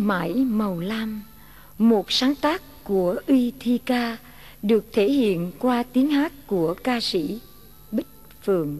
mãi màu lam, một sáng tác của Uy Thi Ca, được thể hiện qua tiếng hát của ca sĩ Bích Phượng.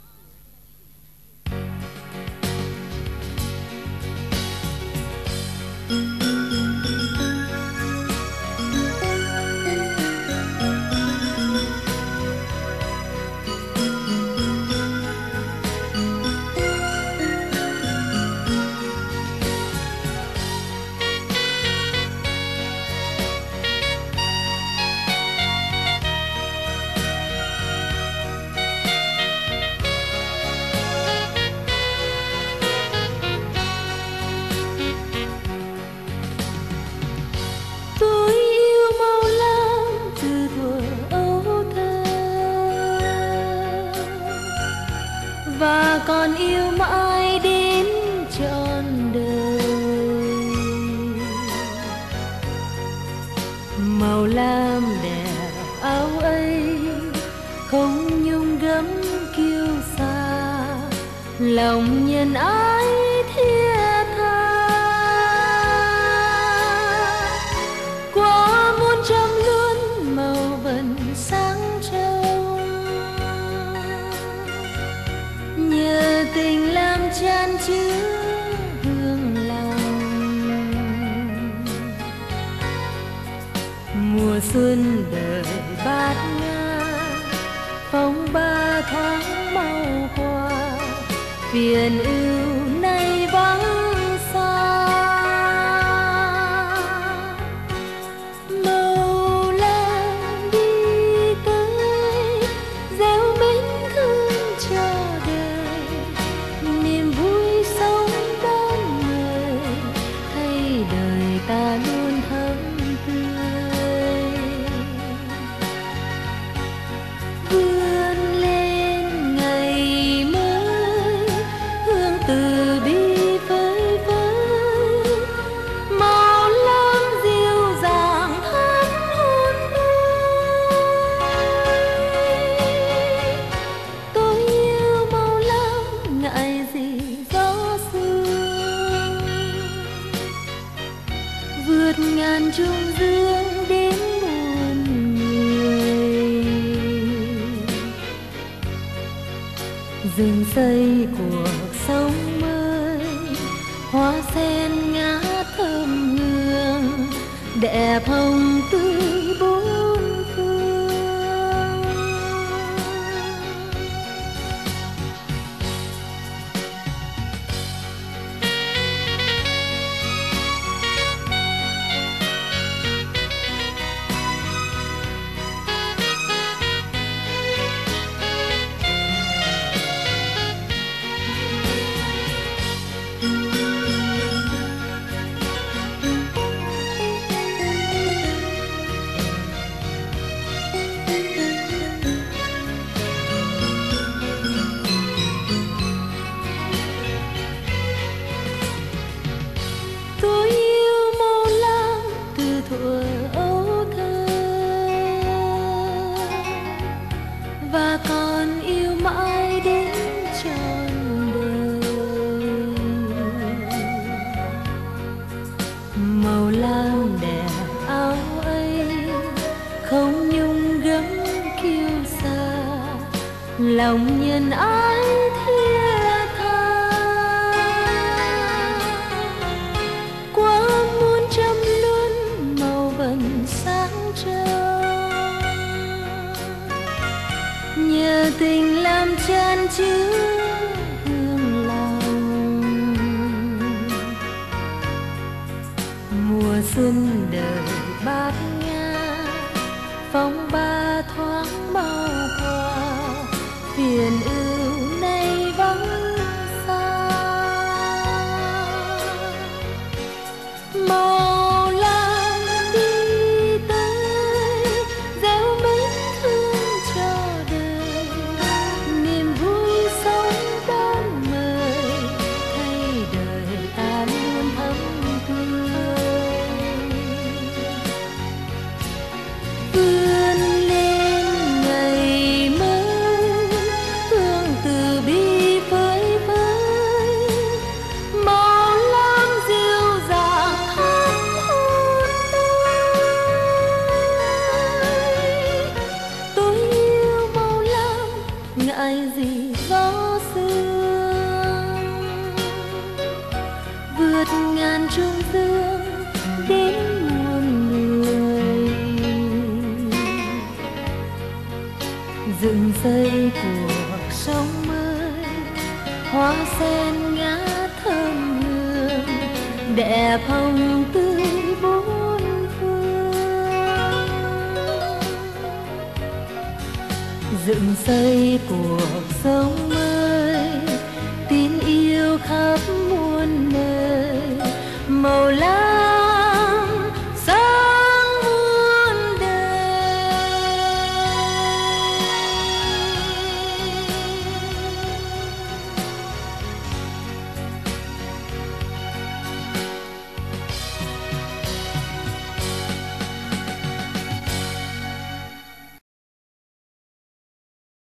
Và còn yêu mãi đến trọn đời. Màu lam đẹp áo ấy không nhung gấm kiêu sa, lòng nhân ái thiết tha. Qua muôn trăm luôn màu vần sáng trong, nhờ tình làm chan chứa hương lòng. Mùa xuân đời bát ngát, phong ba tháng mau qua, phiền ưu nay vắng xa. Màu lam đi tới gieo mến thương cho đời, niềm vui sống đón người, thay đời ta luôn thắm tươi. Vươn lên ngày mới, hương từ bi phơi phới, màu lam dịu dàng thắm hồn tôi. Tôi yêu màu lam ngại gì gió sương, vượt ngàn trung dương đến muôn người. Rừng xây cuộc sống mới, hoa sen ngát thơm hương, đẹp hồng tươi bốn phương. Tôi yêu màu lam từ thuở ấu thơ, và còn yêu mãi đến trọn đời. Màu lam đẹp áo ấy không nhung gấm kiêu sa, lòng nhân ái thiết tha. Qua muôn trăm luân màu vần sáng trong, nhờ tình làm chan chứa hương lòng. Mùa xuân đời bát ngát, phong ba thoáng mau qua, phiền ưu nay vắng xa. Màu lam đi tới gieo mến thương cho đời, niềm vui sống đón mời, thay đời ta luôn thắm tươi. Vươn lên ngày mới, hương từ bi phơi phới, màu lam dịu dàng ngàn trung dương đến muôn người. Dựng xây cuộc sống mới, hoa sen ngát thơm hương, đẹp hồng tươi bốn phương. Dựng xây cuộc sống mới, tin yêu khắp muôn nơi, màu lá